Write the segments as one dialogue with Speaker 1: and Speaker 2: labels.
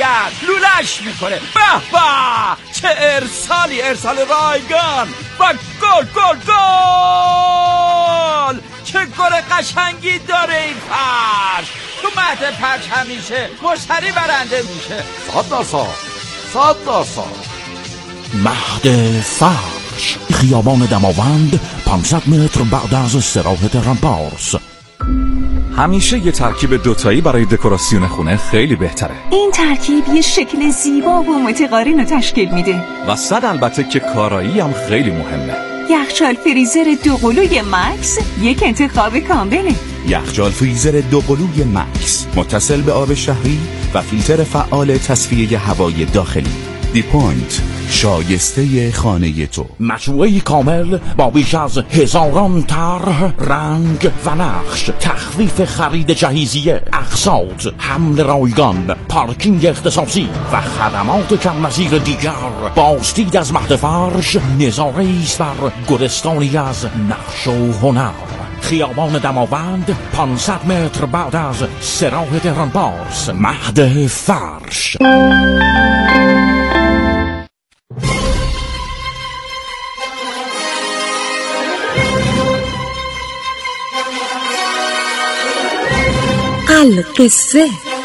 Speaker 1: کرد، لولش میکنه. به به، چه ارسالی، ارسال رایگان و گل گل گل. چه گل قشنگی داره این فرش. تو مهد پرچ همیشه مشتری برنده میشه.
Speaker 2: 100%. مهد فرش، خیابان دماوند، 500 متر بعد از استراحت رامپارس.
Speaker 3: همیشه یه ترکیب دوتایی برای دکوراسیون خونه خیلی بهتره.
Speaker 4: این ترکیب یه شکل زیبا و متقارن رو تشکیل میده.
Speaker 3: و صد البته که کارایی هم خیلی مهمه.
Speaker 4: یخچال فریزر دوقلوی مکس یک انتخاب کامله.
Speaker 5: یخچال فریزر دوقلوی مکس متصل به آب شهری و فیلتر فعال تصفیه هوای داخلی. دی پوینت، شایسته خانه تو.
Speaker 2: مجموعه کامل با بیش از 1000 طرح، رنگ و نقش، تخفیف خرید جهیزیه، اقساط، حمل رایگان، پارکینگ اختصاصی و خدمات کم نظیر دیگر. بازدید از مهد فرش نظاره است بر گلستانی از نقش و هنر. خیابان دماوند، 500 متر بعد از استراحت رامپارس. مهد فرش.
Speaker 4: القصه.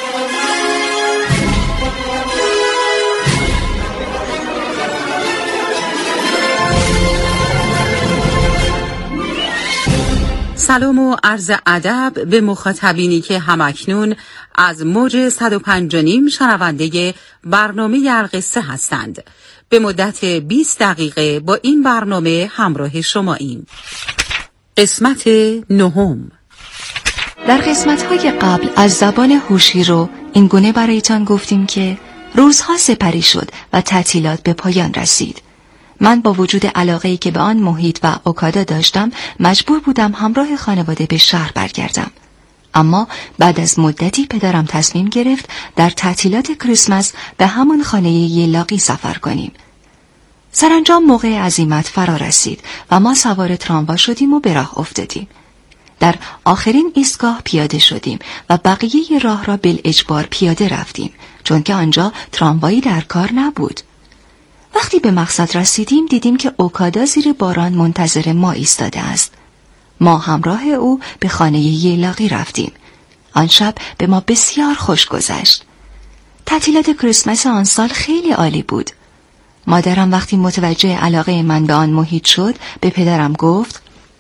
Speaker 6: سلام و عرض ادب به مخاطبینی که همکنون از موج 105.5 شنونده برنامه القصه هستند. به مدت 20 دقیقه با این برنامه همراه شماییم. قسمت 9.
Speaker 7: در قسمت‌های قبل از زبان هوشیرو این گونه برایتان گفتیم که روزها سپری شد و تعطیلات به پایان رسید. من با وجود علاقه‌ای که به آن محیط و اوکادا داشتم مجبور بودم همراه خانواده به شهر برگردم. اما بعد از مدتی پدرم تصمیم گرفت در تعطیلات کریسمس به همان خانه یلاقی سفر کنیم. سرانجام موقع عزیمت فرا رسید و ما سوار تراموا شدیم و به راه افتادیم. در آخرین ایستگاه پیاده شدیم و بقیه راه را بالاجبار پیاده رفتیم، چون که آنجا تراموایی در کار نبود. وقتی به مقصد رسیدیم دیدیم که اوکادا زیر باران منتظر ما ایستاده است. ما همراه او به خانه یلاقی رفتیم. آن شب به ما بسیار خوش گذشت. تعطیلات کریسمس آن سال خیلی عالی بود. مادرم وقتی متوجه علاقه من به آن محیط شد به پدرم گفت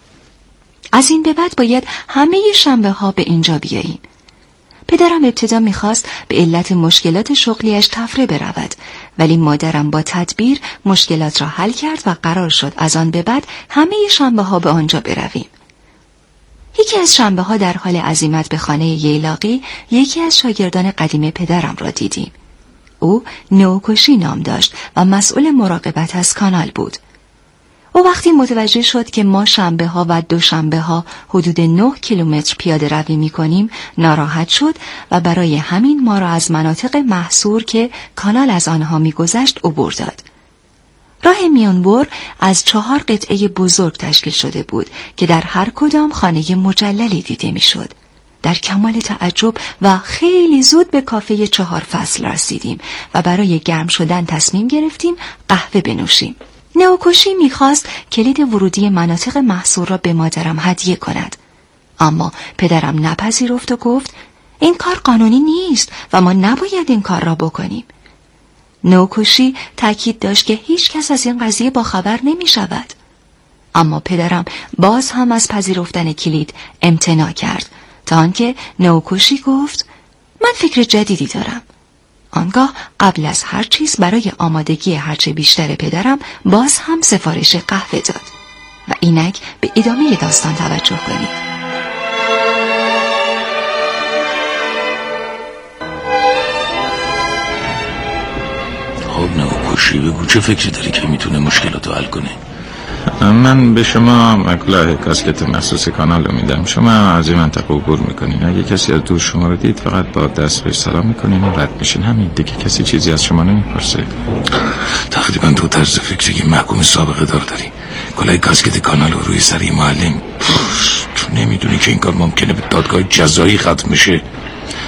Speaker 7: از این به بعد باید همه شنبه ها به اینجا بیاییم. پدرم ابتدا میخواست به علت مشکلات شغلیش تفره برود، ولی مادرم با تدبیر مشکلات را حل کرد و قرار شد از آن به بعد همه شنبه ها به آنجا برویم. یکی از شنبه ها در حال عزیمت به خانه یلاقی یکی از شاگردان قدیم پدرم را دیدیم. او نوکوشی نام داشت و مسئول مراقبت از کانال بود. او وقتی متوجه شد که ما شنبه ها و دوشنبه ها حدود 9 کیلومتر پیاده روی می کنیم ناراحت شد و برای همین ما را از مناطق محصور که کانال از آنها می گذشت عبور داد. راه میانبر از 4 قطعه بزرگ تشکیل شده بود که در هر کدام خانه مجللی دیده می شد. در کمال تعجب و خیلی زود به کافه 4 فصل رسیدیم و برای گرم شدن تصمیم گرفتیم قهوه بنوشیم. نوکوشی میخواست کلید ورودی مناطق محصور را به مادرم هدیه کند، اما پدرم نپذیرفت و گفت این کار قانونی نیست و ما نباید این کار را بکنیم. نوکوشی تاکید داشت که هیچ کس از این قضیه با خبر نمی شود. اما پدرم باز هم از پذیرفتن کلید امتناع کرد تا آنکه نوکوشی گفت من فکر جدیدی دارم. آنگاه قبل از هر چیز برای آمادگی هرچه بیشتر پدرم باز هم سفارش قهوه داد. و اینک به ادامه داستان توجه کنید.
Speaker 8: خب نوکوشی بگو چه فکری داری که میتونه مشکلاتو حل کنه؟
Speaker 9: من به شما مکلاه کاسکت مخصوص کانال رو میدم. شما از این منطقه عبور میکنین. اگه کسی از دور شما رو دید فقط با دست بهش سلام میکنین و رد میشین. همین دیگه، کسی چیزی از شما نمیپرسه.
Speaker 8: تقریبا تو طرز فکری که محکوم سابقه داری. کلاه کاسکت کانال رو روی سری معلم. تو نمیدونی که این کار ممکنه به دادگاه جزایی ختم بشه.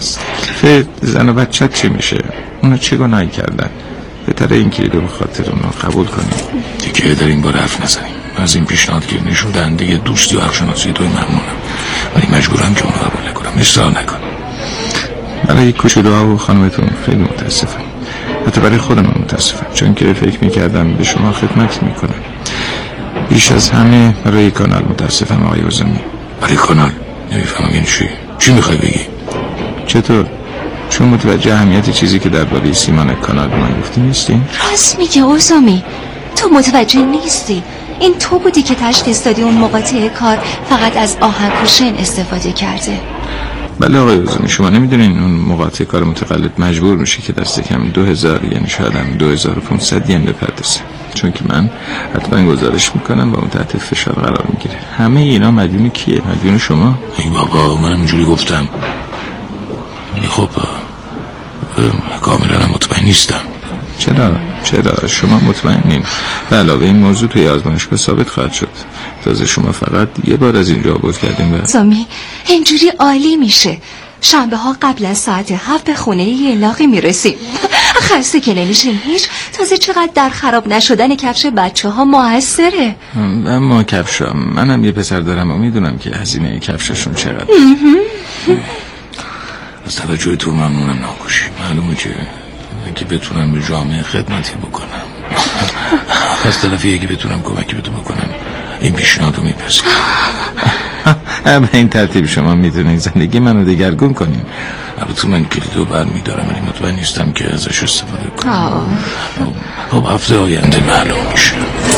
Speaker 9: هست. زن و بچت چی میشه؟ اونا چه گناهی کردن؟ بهتره این کلیدو به خاطر اونا قبول کنیم.
Speaker 8: دیگه در این بار حرف نزنیم. از این پیشنهاد که نشودن دیگه دوستی و حقشناسی توی ممنونم، ولی مجبورم که اونو قبول نکنم. اصرار نکن.
Speaker 9: برای کوچولوها و خانمتون خیلی متاسفم. حتی برای خودم متاسفم، چون که فکر میکردم به شما خدمت میکنم. بیش از همه برای کانال متاسفم آقای عظمی.
Speaker 8: برای کانال؟ نمیفهمم این چی میخوای بگی؟
Speaker 9: چطور؟ چون متوجه اهمیت چیزی که درباره سیمان کانال به من گفتی نیستی؟
Speaker 7: راست میگه عظمی، تو متوجه نیستی. این تو بودی که تشت استادیوم مقاطع کار فقط از آهنگوشن استفاده کرده.
Speaker 9: بله آقای عظمی، شما نمیدونین اون مقاطع کار متقلب مجبور میشه که دست کم 2000 یعنی شاید هم 2500 ین بپردازه، چون که من حتما گزارش میکنم و اون تحت فشار قرار میگیره. همه اینا مدیون کیه؟ مدیون شما؟
Speaker 8: ای بابا، منم اینجوری گفتم. خب کاملا مطمئن نیستم.
Speaker 9: چرا شما مطمئنین؟ به علاوه این موضوع توی آزمایشگاه ثابت خواهد شد. تازه شما فقط یه بار از اینجا عبور کردین.
Speaker 7: عظمی اینجوری عالی میشه. شنبه ها قبل از ساعت 7 به خونه یه لاغی میرسیم. خسته که نمیشیم هیچ. تازه چقدر در خراب نشدن کفش بچه ها موثره.
Speaker 9: اما کفشا، منم یه پسر دارم و میدونم که هزینه کفششون چقدر.
Speaker 8: از توجه تو ممنونم ناکوشی. معلومه که بتونم به جامعه خدمتی بکنم، از طرفی اگه بتونم کمکی بتونم بکنم این پیشنهادو میپذیرم.
Speaker 9: به این ترتیب شما میتونید زندگی منو دگرگون کنین.
Speaker 8: البته من کلیدو برمیدارم، ولی مطمئن نیستم که ازش استفاده کنم. خب هفته آینده معلوم میشه.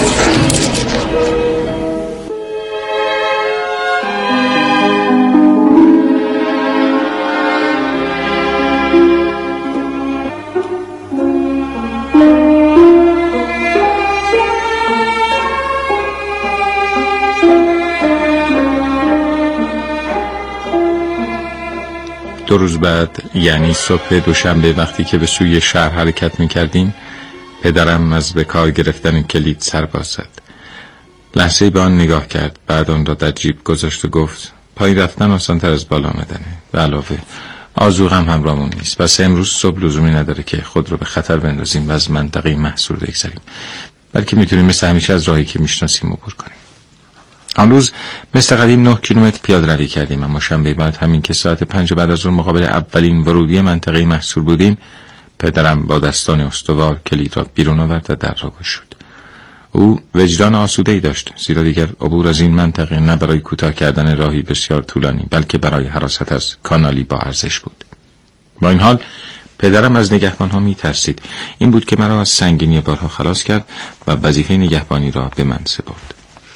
Speaker 9: دو روز بعد، یعنی صبح دوشنبه، وقتی که به سوی شهر حرکت میکردیم، پدرم از به کار گرفتن کلید سر باز زد. لحظه‌ای به آن نگاه کرد، بعد آن را در جیب گذاشت و گفت پایین رفتن آسان‌تر از بالا آمدنه. به علاوه آذوقم همراهمون نیست، پس امروز صبح لزومی نداره که خود رو به خطر بندازیم و از منطقه محصور بگذریم، بلکه میتونیم مثل همیشه از راهی که میشناسیم عبور کنیم. آن روز مثل قدیم 9 کیلومتر پیاده روی کردیم، اما شنبه بعد، همین که ساعت 5 بعد از اون مقابل اولین ورودی منطقه محصور بودیم، پدرم با دستان استوار کلید را بیرون آورد و در را گشود. او وجدان آسوده‌ای داشت، زیرا دیگر عبور از این منطقه نه برای کوتاه کردن راهی بسیار طولانی، بلکه برای حراست از کانالی با ارزش بود. با این حال پدرم از نگهبان‌ها می‌ترسید. این بود که مرا از سنگینی بارها خلاص کرد و وظیفه نگهبانی را به من سپرد.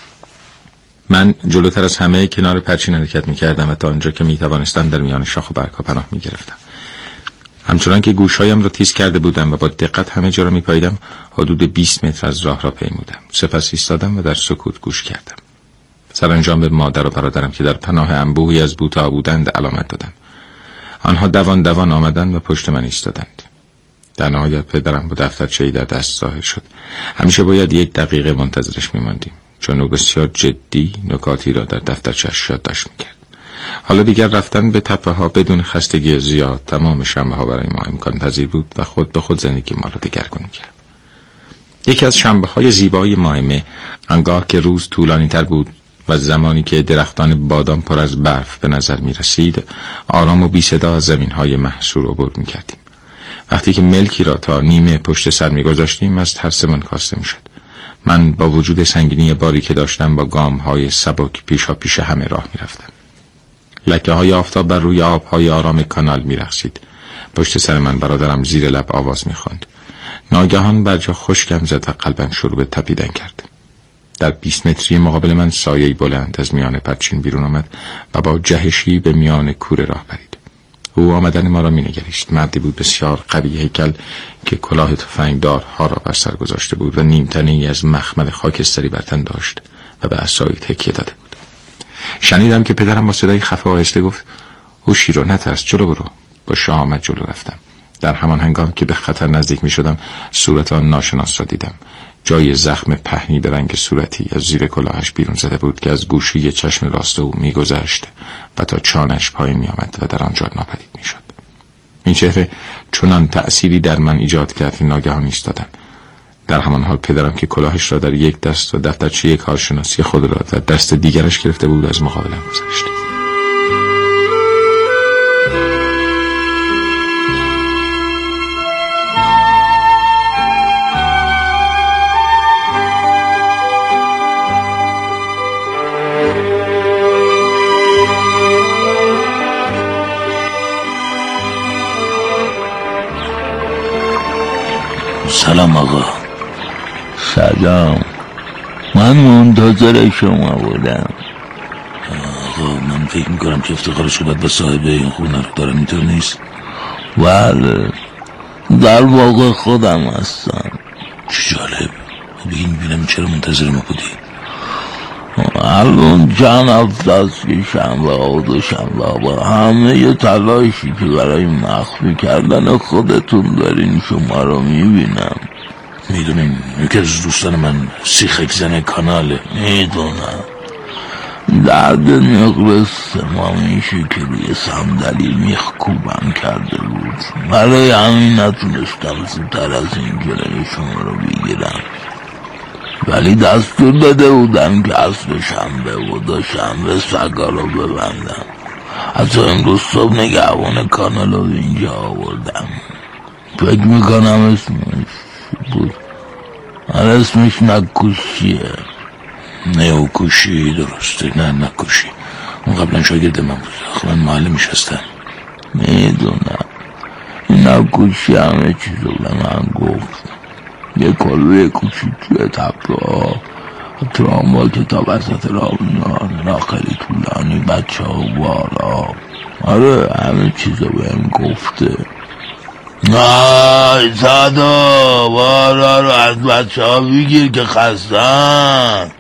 Speaker 9: من جلوتر از همه کنار پرچین حرکت می‌کردم و تا آنجا که می‌توانستم در میان شاخ و برگ‌ها پناه می‌گرفتم. همچنان که گوشهایم را تیز کرده بودم و با دقت همه جا را می‌پاییدم، حدود 20 متر از راه را پیمودم. سپس ایستادم و در سکوت گوش کردم. سرانجام به مادر و برادرم که در پناه انبوهی از بوتا بودند علامت دادم. آنها دوان دوان آمدند و پشت من ایستادند. در نهایت پدرم با دفترچه‌ای در دست ظاهر شد. همیشه باید 1 دقیقه منتظرش می‌ماندیم، چون او بسیار جدی نکاتی را در دفترچه‌اش یادداشت می‌کرد. حالا دیگر رفتن به تپه‌ها بدون خستگی زیاد تمام شنبه‌ها برای ما امکان پذیر بود و خود به خود زندگی ما را دگرگون کرد. یکی از شنبه‌های زیبای ماه، آنگاه که روز طولانی‌تر بود و زمانی که درختان بادام پر از برف به نظر می‌رسید، آرام و بی‌صدا از زمین‌های محصور عبور می‌کردیم. وقتی که ملکی را تا نیمه پشت سر می‌گذاشتیم، از ترسمان کاسته می‌شد. من با وجود سنگینی باری که داشتم با گام‌های سبک پیشا پیش همه راه می‌رفتم. لکه‌های آفتاب بر روی آب‌های آرام کانال می‌رقصید. پشت سر من برادرم زیر لب آواز می‌خواند. ناگهان برجا خشکم زد و قلبم شروع به تپیدن کرد. در 20 متری مقابل من سایه‌ای بلند از میان پرچین بیرون آمد و با جهشی به میان کوره راه پرید. او آمدن ما را می‌نگریست. مردی بود بسیار قوی هیکل که کلاه تفنگدارها را بر سر گذاشته بود و نیمتنه‌ای از مخمل خاکستری بر تن داشت و به عصای تکیه داده بود. شنیدم که پدرم با صدای خفه و آهسته گفت هوشیرو نترس، جلو برو. با شهامت جلو رفتم. در همان هنگام که به خطر نزدیک می‌شدم، صورت آن ناشناس را دیدم. جای زخم پهنی به رنگ صورتی از زیر کلاهش بیرون زده بود که از گوشه چشم راست او می‌گذشت و تا چانش پایین می‌آمد و در آنجا ناپدید می‌شد. این چهره چنان تأثیری در من ایجاد کرد که ناگهان ایستادم. در همان حال پدرم که کلاهش را در یک دست و دفترچه کارشناسی خود را در دست دیگرش گرفته بود از مقابلم گذشت.
Speaker 8: سلام آقا. سلام، من منتظر شما بودم. آقا من فکر میکنم که افتخار صحبت با صاحب این خونه رو دارم، اینطور نیست؟ بله، در واقع خودم هستم. چه جالب. بگیم ببینم چرا منتظر ما بودی؟ الان چند هفته است که شنبه و دوشنبه با همه تلاشی که برای مخفی کردن خودتون دارین شما رو میبینم. میدونین یکی از دوستان من سیخک زن کاناله. میدونم درد نقل سمامیشی که روی صندلی میخکوبم کرده بود، برای همین نتونستم زودتر از این جلوی شما رو بگیرم، ولی دستور داده بودم که اصل شنبه و دوشنبه سگا رو ببندم. حتی امروز صبح نگهبان کانال رو اینجا آوردم. فکر میکنم اسمش بود، اسمش نکوشیه. نیوکوشی، درسته. نه نکوشی، اون قبلا شاگرد من بود. آخه من معلمش هستم. میدونم این نکوشی همه چیزو به من گفت. یه کلوه کوچیک توی تپه تراموا که تا وسط راه میان، خیلی طولانی، بچه ها بالا. آره همه چیزو بهم گفته. آی صدا بارا رو از بچه ها بگیر که خستن.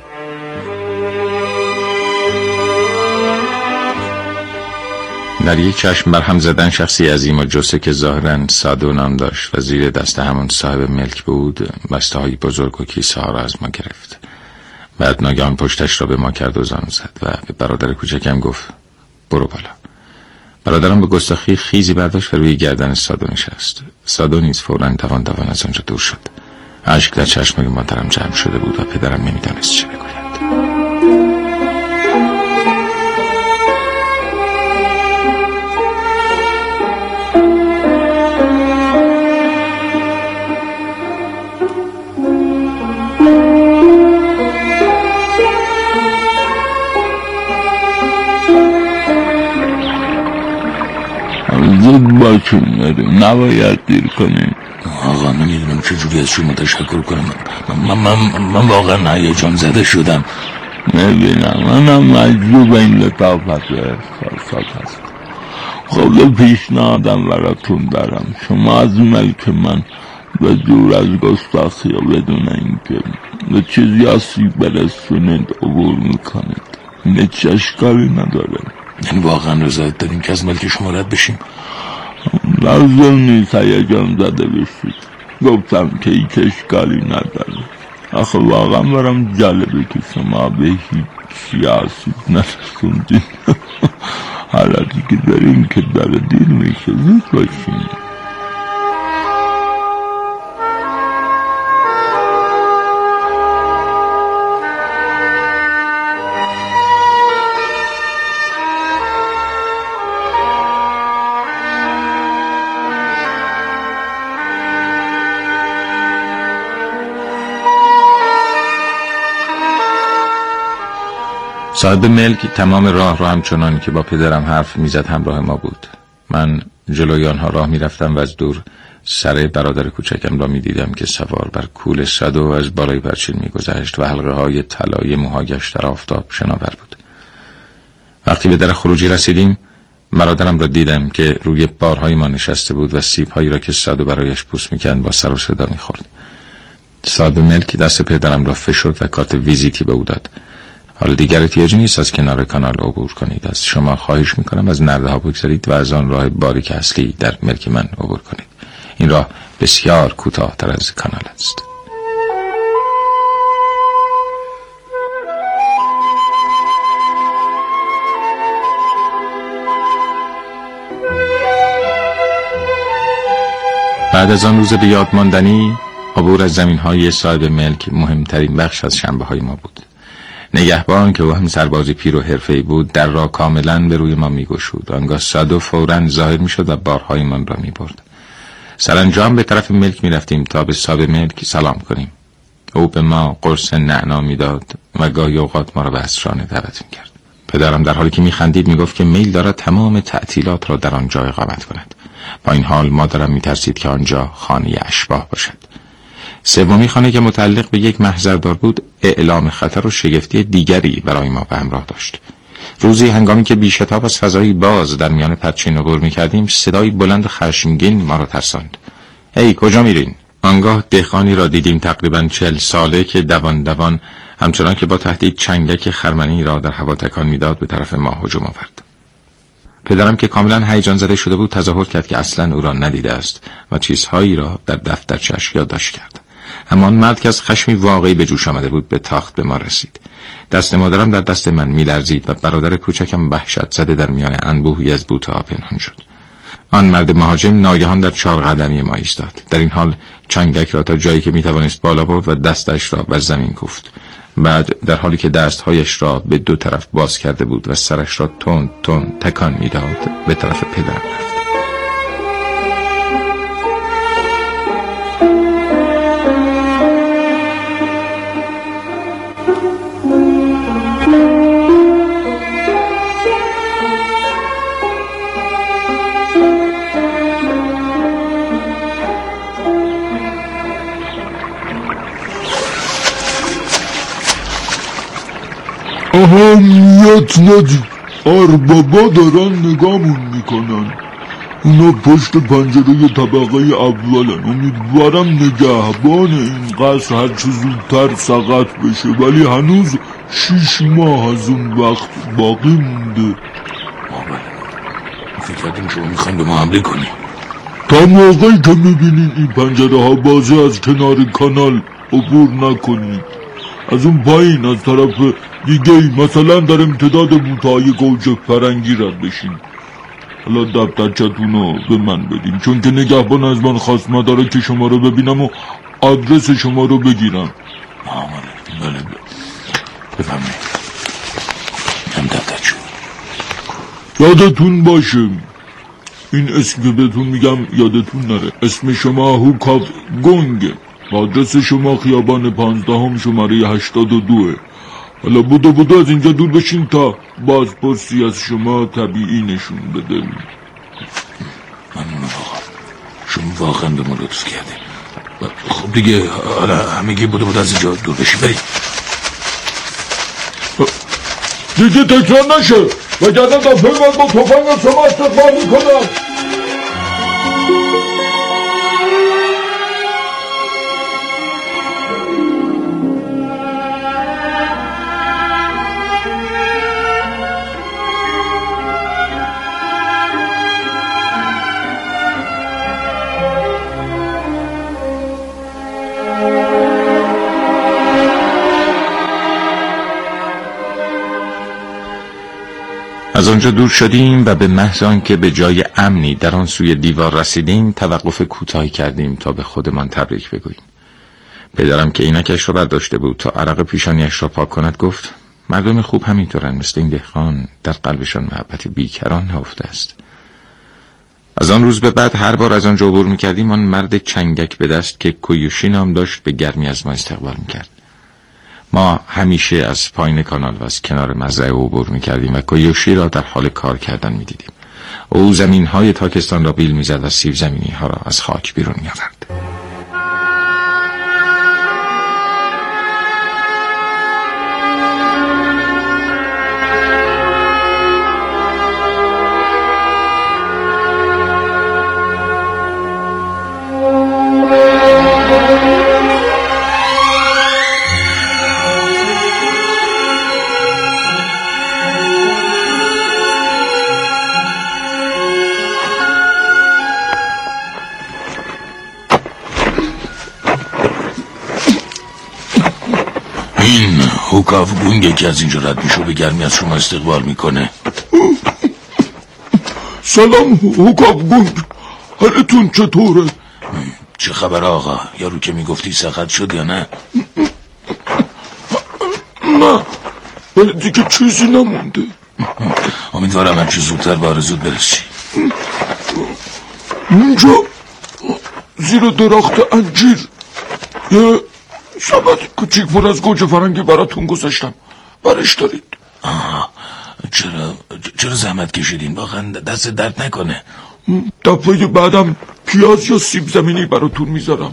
Speaker 9: در یک چشم برهم زدن شخصی عظیم و جسه که ظاهراً سادو نام داشت و زیر دست همون صاحب ملک بود، بسته های بزرگ و کیسه ها را از ما گرفت. بعد ناگهان پشتش را به ما کرد و زانو زد و به برادر کوچکم گفت برو بالا. برادرم به گستاخی خیزی برداشت و روی گردن سادو نشست. سادو نیز فوراً توان از آنجا دور شد. اشک در چشم مادرم جمع شده بود و پدرم نمیدانست چه بگوید.
Speaker 8: زود باشیم بریم، نباید دیر کنیم.
Speaker 1: آقا نمیدونم چجوری از شما تشکر کنم. من واقعا هیجان زده شدم.
Speaker 8: میبینم منم مجذوب این لطافت احساسات هست. خب پیشنهادم براتون دارم. شما از ملک من به دور از گستاخی و بدون اینکه به چیزی آسیب برسونید عبور میکنید. این چه اشکالی نداره.
Speaker 1: یعنی واقعا رضایت داریم که از ملک شما رد بشیم؟
Speaker 8: لازم نیست هیجان زده بشید. گفتم که هیچ اشکالی نداره. آخه واقعا برام جالبه که شما به هیچ آسیب نرسوندین. حالتی که داریم که داره دیر میشه. زود باشین.
Speaker 9: صاحب ملک تمام راه را همچنان که با پدرم حرف میزد همراه ما بود. من جلوی آنها راه میرفتم و از دور سر برادر کوچکم را میدیدم که سوار بر کول صدو از بالای پرچین میگذشت و حلقه های طلای موهایش در آفتاب شناور بود. وقتی به در خروجی رسیدیم برادرم را دیدم که روی بارهای ما نشسته بود و سیب‌هایی را که صدو برایش پوست میکند با سر و صدا میخورد. صاحب ملک دست پدرم را فشرد و کارت ویزیتی به او داد. حالا دیگر احتیاجی نیست از کنار کانال عبور کنید. از شما خواهش میکنم از نرده ها بگذارید و از آن راه باریک اصلی در ملک من عبور کنید. این راه بسیار کوتاه‌تر از کانال است. بعد از آن روز به یاد ماندنی، عبور از زمین‌های صاحب ملک مهمترین بخش از شنبه‌های ما بود. نگهبان که او هم سربازی پیر و حرفه‌ای بود در را کاملا به روی ما می‌گشود. آنگاه صادف فوراً ظاهر می‌شد و بارهایمان را می‌برد. سرانجام به طرف ملک می‌رفتیم تا به صاحب ملک سلام کنیم. او به ما قرص نعنا می‌داد و گاهی اوقات ما را به عصرانه دعوت می‌کرد. پدرم در حالی که می‌خندید می‌گفت که میل دارد تمام تعطیلات را در آنجا اقامت کند. با این حال مادرم می‌ترسید که آنجا خانه اشباح باشد. سومی خانه که متعلق به یک محضردار بود، اعلام خطر و شگفتی دیگری برای ما به همراه داشت. روزی هنگامی که بی‌شتاب از فضایی باز در میان پرچین عبور می‌کردیم، صدای بلند خشمگین ما را ترساند. ای کجا میرین؟ آنگاه دهقانی را دیدیم تقریباً 40 ساله که دوان همچنان که با تهدید چنگک خرمنی را در هوا تکان میداد به طرف ما هجوم آورد. پدرم که کاملا هیجان زده شده بود تظاهر کرد که اصلا او را ندیده است و چیزهایی را در دفترچه‌اش یادداشت کرد. اما آن مرد که از خشمی واقعی به جوش آمده بود به تاخت به ما رسید. دست مادرم در دست من می‌لرزید و برادر کوچکم وحشت زده در میان انبوهی از بوته‌ها پنهان شد. آن مرد مهاجم ناگهان در 4 قدمی ما ایستاد. در این حال چنگک را تا جایی که می‌توانست بالا برد و دستش را بر زمین کوفت. بعد در حالی که دستهایش را به 2 طرف باز کرده بود و سرش را تند تکان می‌داد به طرف پدرم رفت.
Speaker 10: اهمیت ندید، اربابا دارن نگامون میکنن. اونا پشت پنجره طبقه اولن. امیدوارم نگهبان این قصر هرچه زودتر سقط بشه، ولی هنوز 6 ماه از اون وقت باقی مونده.
Speaker 8: فکر کردیم شما میخوایم به ما حمله کنیم.
Speaker 10: تا موقعی که میبینین این پنجره ها بازه از کنار کانال عبور نکنید. از اون پایین از طرف دیگه مثلا در امتداد بوتهای گوجه فرنگی رد بشین. حالا دفترچتون رو به من بدین، چون که نگهبان از من خواست مداره که شما رو ببینم و آدرس شما رو بگیرم.
Speaker 8: بله بفهمید. هم دفترچه
Speaker 10: یادتون باشه، این اسم که بهتون میگم یادتون نره. اسم شما هوکاف گنگه. آدرس شما خیابان 15 شماره 82. حالا بودو از اینجا دور بشین تا بازپرسی از شما طبیعی نشون بده.
Speaker 8: ممنون آقا، شما واقعا به ما لطف کرده. خب دیگه حالا همگی بودو از اینجا دور بشین. برید
Speaker 10: دیگه تکرار نشه وگرنه دفعه بعد با تفنگ شما استقبال میکنم.
Speaker 9: از آنجا دور شدیم و به محض آنکه به جای امنی در آن سوی دیوار رسیدیم توقف کوتاهی کردیم تا به خودمان تبریک بگوییم. پدرم که عینکش را برداشته بود تا عرق پیشانیش را پاک کند گفت مردم خوب همینطورن، مثل این دهقان در قلبشان محبت بیکران نهفته است. از آن روز به بعد هر بار از آنجا عبور می‌کردیم آن مرد چنگک به دست که کویوشی نام داشت به گرمی از ما استقبال می‌کرد. ما همیشه از پایین کانال و از کنار مزرعه عبور می‌کردیم و کویوشی را در حال کار کردن می‌دیدیم. او زمین‌های تاکستان را بیل می‌زد و سیب زمینی‌ها را از خاک بیرون می‌آورد.
Speaker 8: این هوکاف گونگه که از اینجا رد میشه به گرمی از شما استقبال میکنه.
Speaker 10: سلام هوکاف گونگ، حالتون چطوره؟
Speaker 8: چه خبر آقا؟ یارو که میگفتی سقط شد یا نه؟
Speaker 10: نه ولی دیگه چیزی نمونده.
Speaker 8: امیدوارم هرچی زودتر به آرزوت برسی.
Speaker 10: اینجا زیر درخت انجیر یه سبد کوچیک پر از گوجه فرنگی براتون گذاشتم، برش دارید.
Speaker 8: چرا زحمت کشیدین؟ واقعا دست درد نکنه.
Speaker 10: دفعه بعدم پیاز یا سیب زمینی براتون میذارم.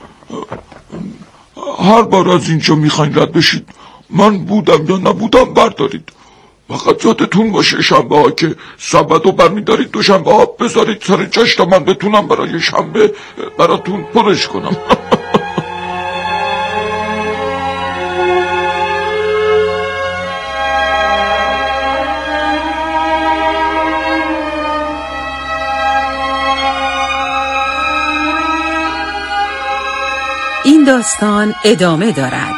Speaker 10: هر بار از اینجا میخواین رد بشید، من بودم یا نبودم بردارید. فقط یادتون باشه شنبه ها که سبدو برمیدارید دوشنبه ها بذارید سر جاش تا من بتونم برای شنبه براتون پرش کنم.
Speaker 6: این داستان ادامه دارد.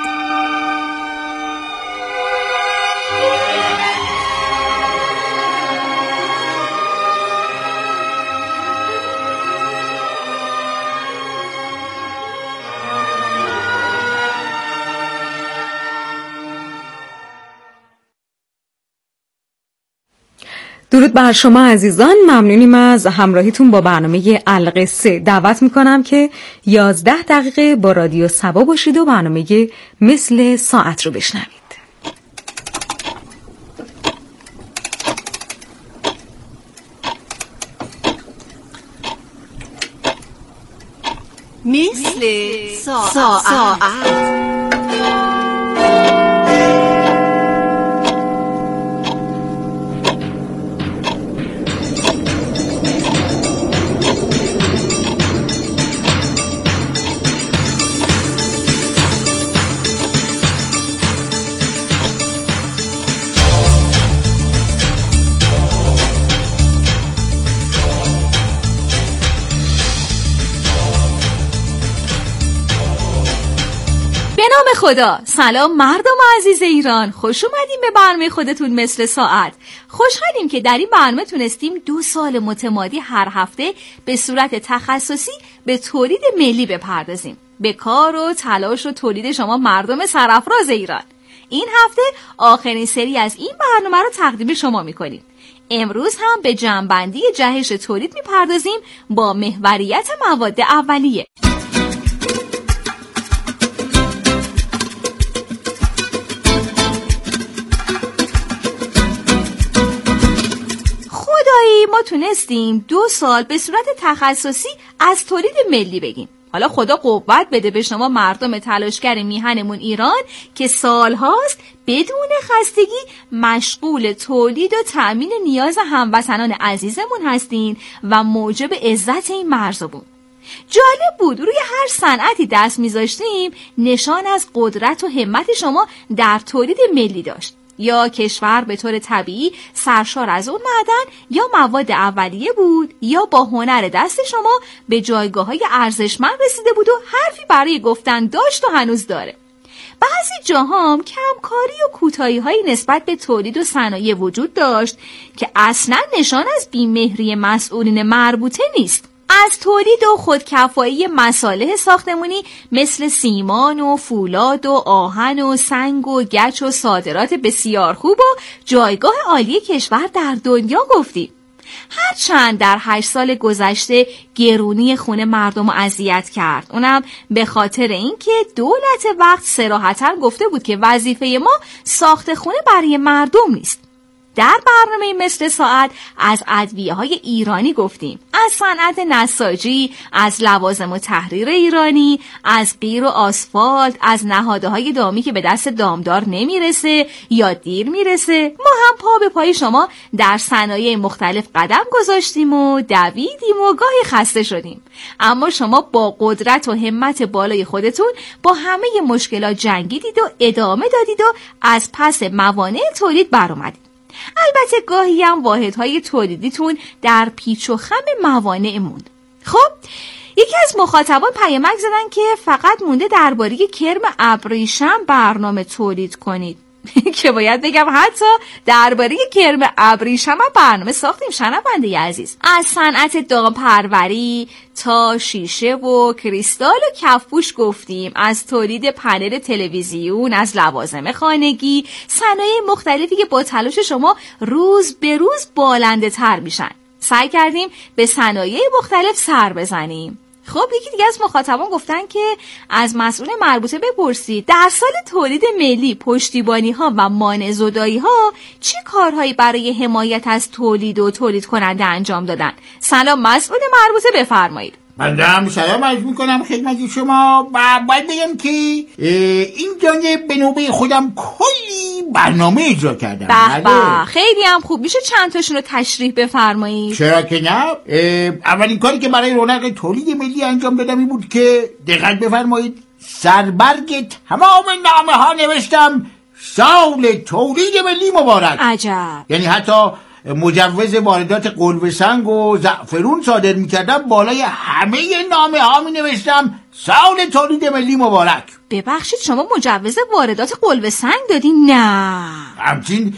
Speaker 11: درود بر شما عزیزان، ممنونیم از همراهیتون با برنامه القصه. دعوت میکنم که 11 دقیقه با رادیو صبا باشید و برنامه مثل ساعت رو بشنوید.
Speaker 4: مثل ساعت.
Speaker 11: خدا. سلام مردم عزیز ایران، خوش اومدیم به برنامه خودتون مثل ساعت. خوشحالیم که در این برنامه تونستیم 2 سال متمادی هر هفته به صورت تخصصی به تولید ملی بپردازیم، به کار و تلاش و تولید شما مردم سرافراز ایران. این هفته آخرین سری از این برنامه رو تقدیم شما میکنیم. امروز هم به جمع‌بندی جهش تولید میپردازیم با محوریت مواد اولیه. ما تونستیم 2 سال به صورت تخصصی از تولید ملی بگیم. حالا خدا قوت بده به شما مردم تلاشگر میهنمون ایران که سالهاست بدون خستگی مشغول تولید و تأمین نیاز هموطنان عزیزمون هستین و موجب عزت این مرزمون. جالب بود روی هر صنعتی دست میذاشتیم نشان از قدرت و همت شما در تولید ملی داشت. یا کشور به طور طبیعی سرشار از اون معدن یا مواد اولیه بود، یا با هنر دست شما به جایگاه‌های ارزشمند رسیده بود و حرفی برای گفتن داشت و هنوز داره. بعضی جاها هم کمکاری و کوتاهی‌هایی نسبت به تولید و صنایع وجود داشت که اصلاً نشان از بی‌مهری مسئولین مربوطه نیست. از تولید و خودکفایی مصالح ساختمانی مثل سیمان و فولاد و آهن و سنگ و گچ و صادرات بسیار خوب و جایگاه عالی کشور در دنیا گفتیم. هرچند در 8 سال گذشته گرونی خونه مردم رو اذیت کرد، اونم به خاطر اینکه دولت وقت صراحتاً گفته بود که وظیفه ما ساخت خونه برای مردم نیست. در برنامه مثل ساعت از ادویه‌های ایرانی گفتیم، از صنعت نساجی، از لوازم و تحریر ایرانی، از قیر و آسفالت، از نهادهای دامی که به دست دامدار نمیرسه یا دیر میرسه. ما هم پا به پای شما در صنایع مختلف قدم گذاشتیم و دویدیم و گاهی خسته شدیم، اما شما با قدرت و همت بالای خودتون با همه مشکلات جنگیدید و ادامه دادید و از پس موانع تولید برآمدید. البته گاهی هم واحدهای تولیدیتون در پیچ و خم موانع موند. خب یکی از مخاطبان پیامک زدن که فقط مونده درباره کرم ابریشم برنامه تولید کنید. که باید بگم حتی درباره کرم ابریشم هم برنامه ساختیم شنونده عزیز. از صنعت دامپروری تا شیشه و کریستال و کفپوش گفتیم، از تولید پنل تلویزیون، از لوازم خانگی، صنایع مختلفی که با تلاش شما روز به روز بالنده تر میشن. سعی کردیم به صنایع مختلف سر بزنیم. خب یکی دیگه از مخاطبان گفتن که از مسئول مربوطه بپرسید در سال تولید ملی پشتیبانی ها و مانع زدایی ها چه کارهایی برای حمایت از تولید و تولید کننده انجام دادن؟ سلام مسئول مربوطه، بفرمایید.
Speaker 12: من هم سلام عرض میکنم خدمت شما و باید بگم که این جانب به نوبه خودم کلی برنامه اجرا کردم.
Speaker 11: به خیلی هم خوب، میشه چند تاشون رو تشریح بفرمایید؟
Speaker 12: چرا که نه. اولین کاری که برای رونق تولید ملی انجام دادم این بود که دقت بفرمایید سربرگ تمام نامه ها نوشتم سال تولید ملی مبارک.
Speaker 11: عجب.
Speaker 12: یعنی حتی مجوز واردات قلوه سنگ و زعفرون صادر می‌کردم بالای همه نامه ها می‌نوشتم سال تولید ملی مبارک.
Speaker 11: ببخشید شما مجوز واردات قلوه سنگ دادین؟ نه
Speaker 12: همچین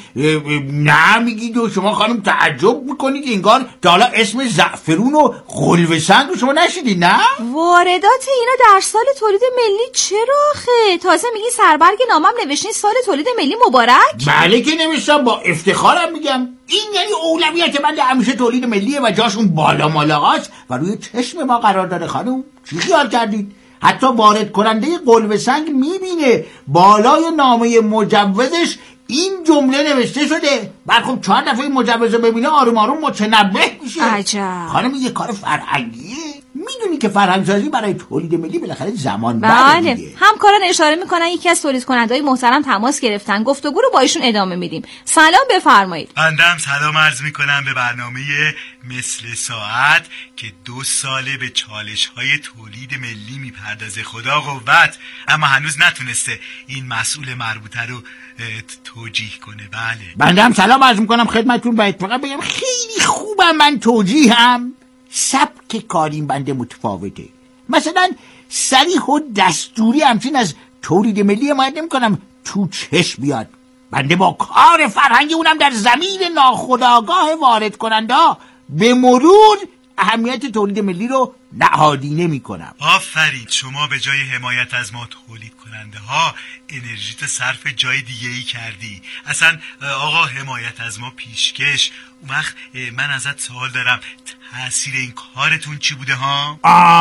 Speaker 12: نه میگید و شما خانم تعجب میکنید انگار تا حالا اسم زعفرون و قلوه سنگ رو شما نشیدید. نه
Speaker 11: واردات اینا در سال تولید ملی چرا خه؟ تازه میگی سربرگ نامم نوشتین سال تولید ملی مبارک؟
Speaker 12: بله که نوشتم، با افتخارم میگم. این یعنی اولویت من همیشه تولید ملیه و جاشون بالا مالاست و روی چشم ما قرار داره. خانم چی خیال کردید؟ حتی وارد کننده قلوه سنگ میبینه بالای نامه مجوزش این جمله نوشته شده. بعد خب 4 دفعه مجوز ببینه آروم آروم متنبه میشه.
Speaker 11: عجب.
Speaker 12: خانم یه کار فرهنگیه. میدونی که فرهنگسازی برای تولید ملی بالاخره زمان
Speaker 11: بله دیگه. همکاران اشاره میکنن یکی از تولید کننده‌های محترم تماس گرفتن، گفتگو رو با ایشون ادامه میدیم. سلام بفرمایید.
Speaker 13: بندم سلام عرض میکنم به برنامه مثل ساعت که 2 ساله به چالش‌های تولید ملی میپردازه. خدا قوت. اما هنوز نتونسته این مسئول مربوطه رو توجیه کنه. بله
Speaker 12: بندم سلام عرض میکنم خدمتتون و فقط بگم خیلی خوبم من توجیهم. سبک کاریم بنده متفاوته. مثلا صریح و دستوری همچین از تولید ملی حمایت نمی‌کنم تو چشم بیاد. بنده با کار فرهنگی اونم در زمین ناخودآگاه وارد کننده به مرور اهمیت تولید ملی رو نهادینه می‌کنم.
Speaker 13: آفرین. شما به جای حمایت از ما تولید کننده ها انرژیت صرف جای دیگه ای کردی. اصلا آقا حمایت از ما پیشکش. اون وقت من ازت سوال دارم، تأثیر این کارتون چی بوده ها؟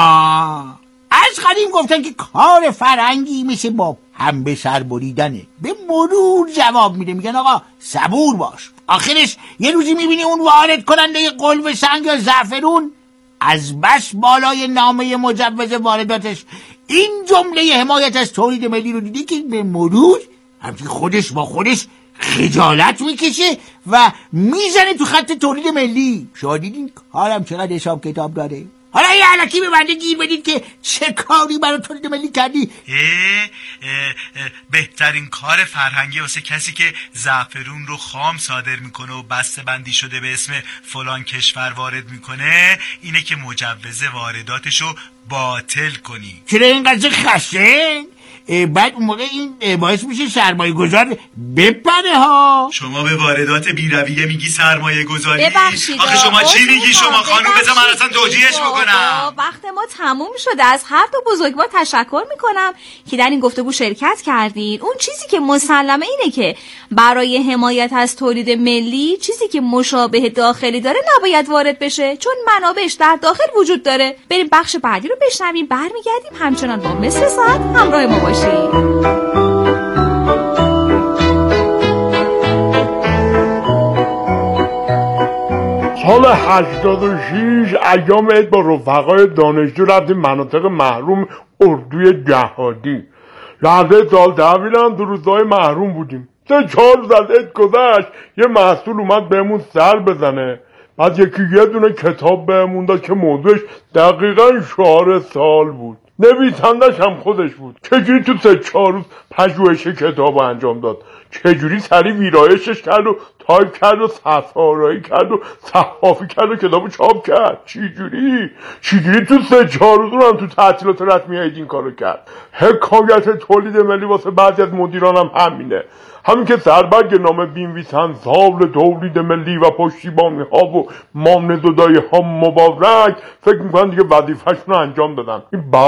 Speaker 12: از قدیم گفتن که کار فرهنگی مثل با هم به سر بریدنه. به مرور جواب میده، میگن آقا صبور باش. آخرش یه روزی میبینی اون وارد کننده قلوه سنگ یا زعفرون از بس بالای نامه مجوز وارداتش این جمله حمایت از تولید ملی رو دیدی که به مرور همچنین خودش با خودش خجالت میکشه و میزنه تو خط تولید ملی. شما دیدین کارم چقدر حساب کتاب داره؟ حالا یه علکی به بنده گیر بدید که چه کاری برای تولید ملی کردی؟
Speaker 13: بهترین کار فرهنگی واسه کسی که زعفرون رو خام صادر میکنه و بسته بندی شده به اسم فلان کشور وارد میکنه اینه که مجوز وارداتشو باطل کنی.
Speaker 12: چرا اینقدر خشن؟ بعد اون موقع این باعث میشه سرمایه گذار بپره ها.
Speaker 13: شما به واردات بی‌رویه میگی سرمایه گذاری؟
Speaker 11: ببخشید
Speaker 13: آخه شما چی میگی شما خانوم؟ بذار من اصلا توجیهش بکنم.
Speaker 11: وقت ما تموم شده. از هر دو بزرگوار تشکر میکنم که در این گفتگو شرکت کردین. اون چیزی که مسلمه اینه که برای حمایت از تولید ملی چیزی که مشابه داخلی داره نباید وارد بشه، چون منابعش در داخل وجود داره. بریم بخش بعدی رو بشنویم، برمیگردیم همچنان با مثل ساعت همراه ما باشید.
Speaker 10: سال 86 ایام عید با رفقای دانشجو رفتیم مناطق محروم اردوی جهادی. لحظه سال تحویلم تو روزهای محروم بودیم. 3-4 روز از عید گذشت یه محصول اومد بهمون سر بزنه. بعد یکی یه دونه کتاب بهمون داد که موضوعش دقیقاً شعار سال بود. نویسندش هم خودش بود. چجوری تو 3-4 روز پژوهش کتاب انجام داد؟ چجوری سریع ویرایشش کرد و تایپ کرد و صفحه‌آرایی کرد و صحافی کرد و کتابو چاپ کرد؟ چجوری تو 3-4 روز رو هم تو تعطیلات رسمی عید این کارو کرد؟ حکایت تولید ملی واسه بعضی از مدیران هم همینه. همین که سربرگ نامه بینویسن سال تولید ملی و پشتیبانی ها و مامنه دودایی ها مبارک، فکر میکنن دیگه وظیفه‌شون رو انجام دادن.